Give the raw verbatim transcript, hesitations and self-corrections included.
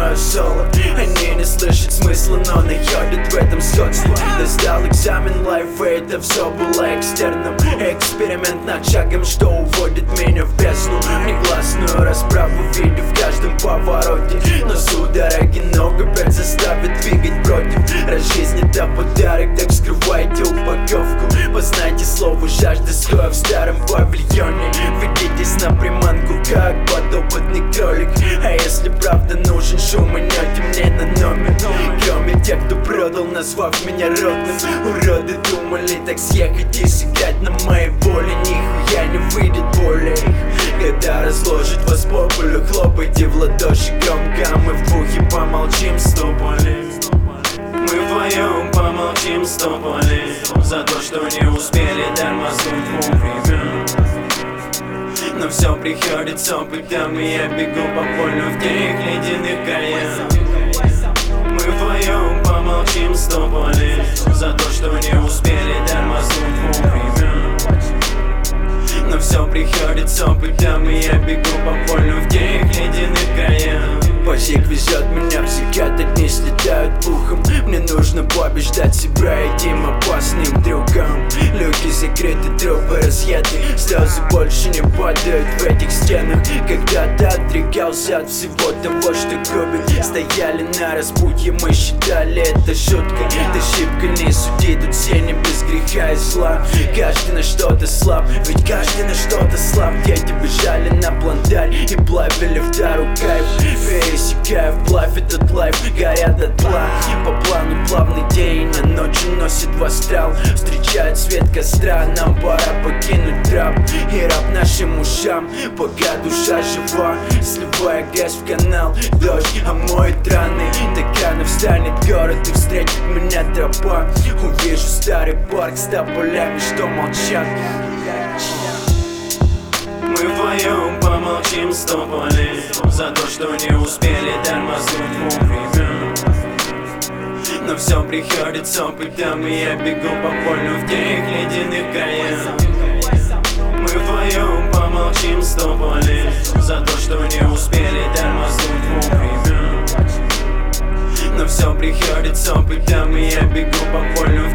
мое соло. Они не слышат смысла, но находят в этом сходство. Я сдал экзамен, лайф, это все было экстерном. Эксперимент над шагом, что уводит меня в бездну. Негласную расправу видя в каждом повороте. Но судороги ног опять заставят двигать против. Раз жизнь это подарок, так скрывайте упаковку. Познайте слово жажда, стоя в старом павильоне. Ведитесь на приманку, как подопытный кролик. А если правда нужен шум, манете мне на номер. Кроме тех, кто продал, назвав меня родным. Уроды думали так съехать и сыграть на моей воле. Нихуя не выйдет более. Когда разложит вас по полю, хлопайте в ладоши громко. Мы в двухе помолчим с тобой. Мы вдвоем помолчим с тобой за то, что не успели тормознуть вовремя. Но все приходит с опытом, и я бегу по полю в тех ледяных краях. Мы вдвоем помолчим с тобой за то, что не успели тормознуть вовремя. Но все приходит с опытом, и я бегу по полю в тех ледяных краях. Пасек везет меня, психиатр не слетают пухом. Мне нужно побеждать себя этим опасным трюком. Люки закрыты, трупы разъеты, слезы больше не падают в этих стенах. Когда-то отрекался от всего того, что губит. Стояли на распутье, мы считали это шуткой. Ты ошибка, не суди, тут все не без греха и зла. Каждый на что-то слаб, ведь каждый на что-то слаб. Дети бежали на плантарь и плавили в тару кайф. Пересекая вплавь этот лайф, горят дотла. По плану плавный день, а ночью носит в астрал. Встречает свет костра, нам пора покинуть трап. И раб нашим ушам, пока душа жива. Сливая грязь в канал, дождь омоет раны. Так рано встанет город и встретит меня тропа. Увижу старый парк с тополями, что молчат. Мы вдвоем помолчим с тобой за то, что не успели тормознуть вовремя. Но все приходит с опытом, и я бегу по полю в тех ледяных краях. Мы вдвоем помолчим с тобой за то, что не успели тормознуть вовремя. Но все приходит с опытом, и я бегу по полю